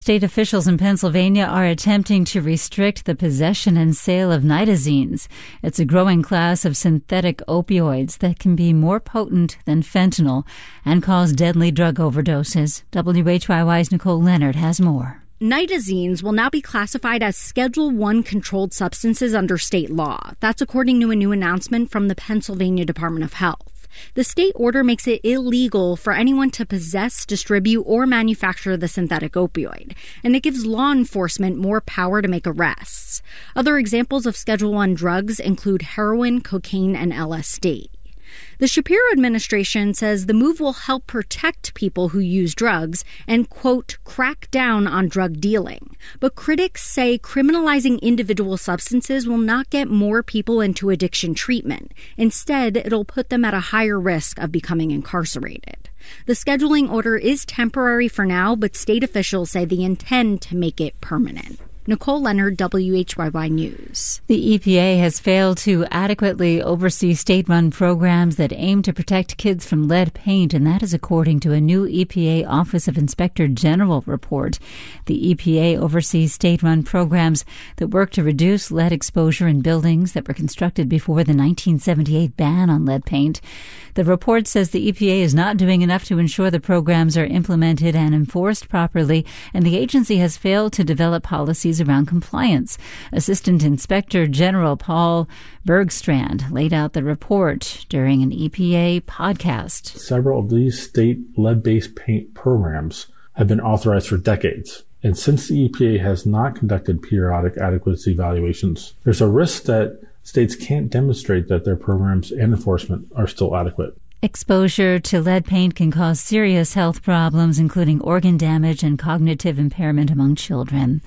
State officials in Pennsylvania are attempting to restrict the possession and sale of nitazenes. It's a growing class of synthetic opioids that can be more potent than fentanyl and cause deadly drug overdoses. WHYY's Nicole Leonard has more. Nitazenes will now be classified as Schedule I controlled substances under state law. That's according to a new announcement from the Pennsylvania Department of Health. The state order makes it illegal for anyone to possess, distribute, or manufacture the synthetic opioid, and it gives law enforcement more power to make arrests. Other examples of Schedule I drugs include heroin, cocaine, and LSD. The Shapiro administration says the move will help protect people who use drugs and, quote, crack down on drug dealing. But critics say criminalizing individual substances will not get more people into addiction treatment. Instead, it'll put them at a higher risk of becoming incarcerated. The scheduling order is temporary for now, but state officials say they intend to make it permanent. Nicole Leonard, WHYY News. The EPA has failed to adequately oversee state-run programs that aim to protect kids from lead paint, and that is according to a new EPA Office of Inspector General report. The EPA oversees state-run programs that work to reduce lead exposure in buildings that were constructed before the 1978 ban on lead paint. The report says the EPA is not doing enough to ensure the programs are implemented and enforced properly, and the agency has failed to develop policies around compliance. Assistant Inspector General Paul Bergstrand laid out the report during an EPA podcast. Several of these state lead-based paint programs have been authorized for decades. And since the EPA has not conducted periodic adequacy evaluations, there's a risk that states can't demonstrate that their programs and enforcement are still adequate. Exposure to lead paint can cause serious health problems, including organ damage and cognitive impairment among children.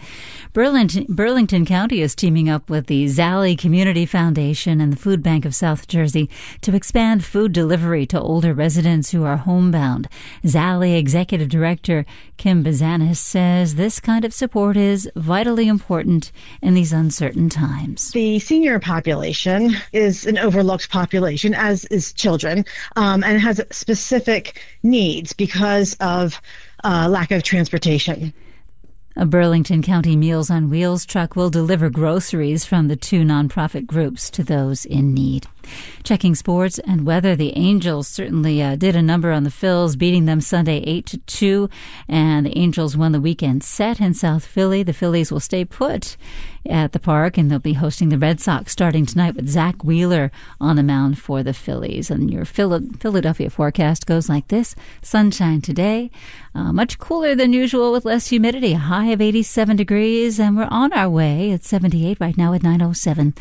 Burlington County is teaming up with the Zally Community Foundation and the Food Bank of South Jersey to expand food delivery to older residents who are homebound. Zally Executive Director Kim Bazanis says this kind of support is vitally important in these uncertain times. The senior population is an overlooked population, as is children. And has specific needs because of lack of transportation. A Burlington County Meals on Wheels truck will deliver groceries from the two nonprofit groups to those in need. Checking sports and weather, the Angels certainly did a number on the Phils, beating them Sunday 8-2, and the Angels won the weekend set in South Philly. The Phillies will stay put at the park, and they'll be hosting the Red Sox starting tonight with Zach Wheeler on the mound for the Phillies. And your Philadelphia forecast goes like this: sunshine today, much cooler than usual with less humidity, a high of 87 degrees, and we're on our way at 78 right now at 9:07.